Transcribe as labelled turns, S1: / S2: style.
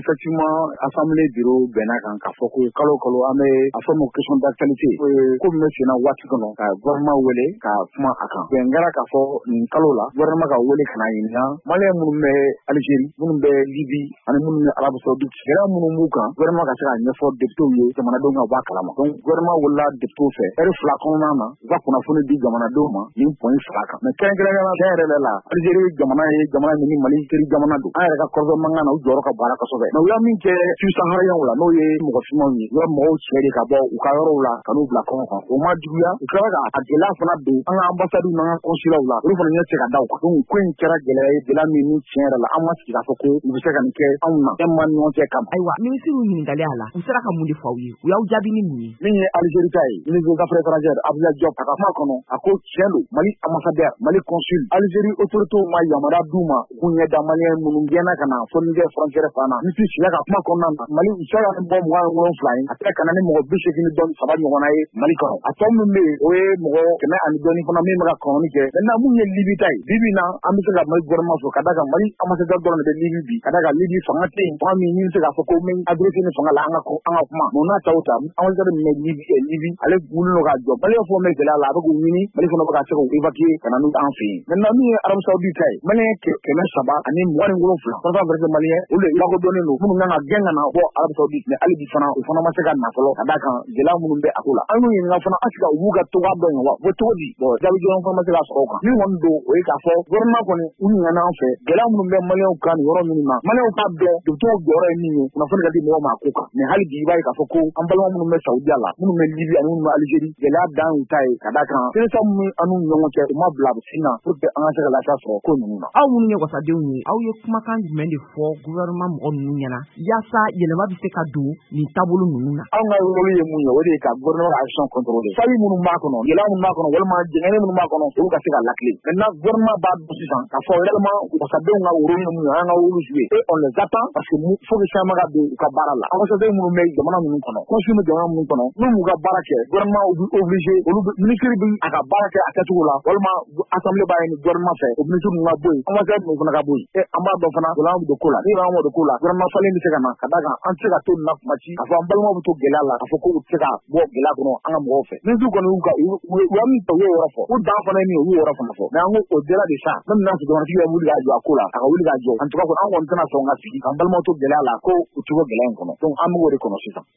S1: effectivement assemblée bureau bɛnna kan k'a fɔ ko kalo an bɛ a fɔ ma question d'actualité ko min bɛ senna waati kɔnɔ ka gouvernement wele ka kuma a kan bɛn kɛra k'a fɔ nin kalo la gouvernement ka wele ka na ɲininka maliyɛn minnu bɛ Algérie minnu bɛ Libye ani minnu bɛ Arabie Saoudite gɛlɛya minnu b'u kan gouvernement ka se ka ɲɛfɔ députés ye jamanadenw ka bɔ a kalama donc gouvernement wulila députés fɛ heure 2 kɔnɔna na u ka kunnafoni di jamanadenw ma nin point 2 kan mais kɛrɛnkɛrɛnnenya tiɲɛ yɛrɛ la Algérie jamana ye jamana min ni Mali teri jamana don an yɛrɛ ka kɔrɔfɔ mankan na u jɔyɔrɔ ka bon a la kosɛbɛ mais u y'a min kɛ subsahariyɛnw la n'o ye mɔgɔ finmanw ye u ka mɔgɔw cɛ de ka bɔ u ka yɔrɔw la ka n'u bila kɔngɔ kan o ma juguya u tila ka a gɛlɛya fana don an ka ambassadew n'an ka consulaw la olu fana ɲɛ tɛ ka da u kan donc ko in kɛra gɛlɛya ye gɛlɛya min ni tiɲɛ yɛrɛ la an ma sigi k'a fɔ ko u bɛ se ka nin kɛ anw na fɛn ma ni ɲɔgɔn cɛ kama.
S2: Ayiwa minisiriw ɲininkali a la u sera ka mun de fɔ aw ye u y'aw jaabi ni mun ye.
S1: Min ye Algérie ta ye ministre des affaires étrangères Abdoulaye Diop a ka kuma kɔnɔ a ko tiɲɛ don Mali ambassadeur Mali consul Algérie autorités ma yamaruya d'u ma u k'u ɲɛ da maliyɛn minnu gɛnna ka na fo Niger frontière fana ministre sigira ka kuma kɔnɔna na Mali u sera ka bɔ 27 ye a tila ka na ni mɔgɔ 87 ɲɔgɔnna ye Mali kɔnɔ a tɔ min bɛ yen o ye mɔgɔ 100 ani fana min bɛ ka kɔnɔni kɛ maintenant mun ye Libye ta ye bibi na an bɛ se ka Mali gouvernement fɔ ka da kan Mali ambassadeur dɔrɔn de bɛ Libye bi ka da kan Libye fanga tɛ yen fanga min bɛ se k'a fɔ ko min adressé ni fanga la an ka kuma mais n'a ta o ta ambassadeur min bɛ Libye ale wulilen don ka jɔ maliyɛn fɔ min gɛlɛya la a bɛ k'u ɲini Mali fana bɛ ka se k'u évacuer ka na n'u an fɛ yen maintenant min ye Arabie Saoudite ta ye maliyɛn 300 ani 27 fana bɛ maliyɛn olu de lakodɔnnen don minnu kan ka gɛn ka na bɔ Arabie Saoudite mais hali bi fana u fana ma se ka na fɔlɔ ka da kan gɛlɛya minnu bɛ a ko la an y'u ɲininka fana est-ce que u b'u ka togoya dɔn wa o cogo di bon jaabi jɔnjɔn fana ma se ka sɔrɔ o kan min kɔni don o ye k'a fɔ gouvernement kɔni u ɲinana an fɛ gɛlɛya minnu bɛ maliyɛnw kan nin yɔrɔ minnu na maliyɛnw k'a dɔn députés jɔyɔrɔ ye min ye kunnafoni ka di mɔgɔw ma a ko kan mais hali bi i b'a ye k'a fɔ ko an balima minnu bɛ Saoudia la minnu bɛ Libye ani minnu bɛ Algérie gɛlɛya dan y'u ta ye ka da kan teresa min an'u ɲɔgɔn cɛ u ma bila a bɛ sin na pour que an ka se ka lafiya sɔrɔ ko ninnu na.
S2: Aw minnu ye wasadenw ye aw ye kumakan jumɛn de fɔ gouvernement mɔgɔ ninnu ɲɛna yaasa yɛlɛma bɛ se ka don nin taabolo ninnu na.
S1: Anw ka rôle ye mun ye o de ye ka gouvernement ka action contrôler failles minnu b'a kɔnɔ gɛlɛya minnu b'a kɔnɔ walima jɛngɛnni minnu b'a kɔnɔ olu ka se ka lakile maintenant gouvernement b'a dɔn sisan k'a fɔ réellement wasadenw ka rôle ye mun ye an ka rôle jouer et on les attend parce que faut que changement ka don u ka baara la ambassadeur minnu bɛ jamana minnu kɔnɔ consul bɛ jamana minnu kɔnɔ n'u m'u ka baara kɛ gouvernement u bɛ obligé olu ministre bɛ a ka baara kɛ a kɛcogo la walima assemblée b'a ɲini gouvernement fɛ o ministre ninnu ka bɔ yen ambassadeur ninnu fana ka bɔ yen et an b'a dɔn fana o la an bɛ don ko la ni an bɛ don ko la gouvernement falen bɛ se ka na ka da kan an tɛ se ka to nin na kuma ci k'a fɔ an balimaw bɛ to gɛlɛya la k'a fɔ ko u tɛ se ka bɔ gɛlɛya kɔnɔ an ka mɔgɔw fɛ ministre kɔni u y'a min fɔ u y'o yɔrɔ fɔ u dan fana ye min ye u y'o yɔrɔ fana fɔ mais an ko au delà de ça même n'a sɔrɔ jamanatigi bɛ wuli k'a jɔ a ko la a ka wuli k'a jɔ en tout cas an kɔni tɛna sɔn ka sigi k'an balimaw to gɛlɛya la ko u cogo gɛlɛya in kɔnɔ donc an b'o de kɔnɔ sisan.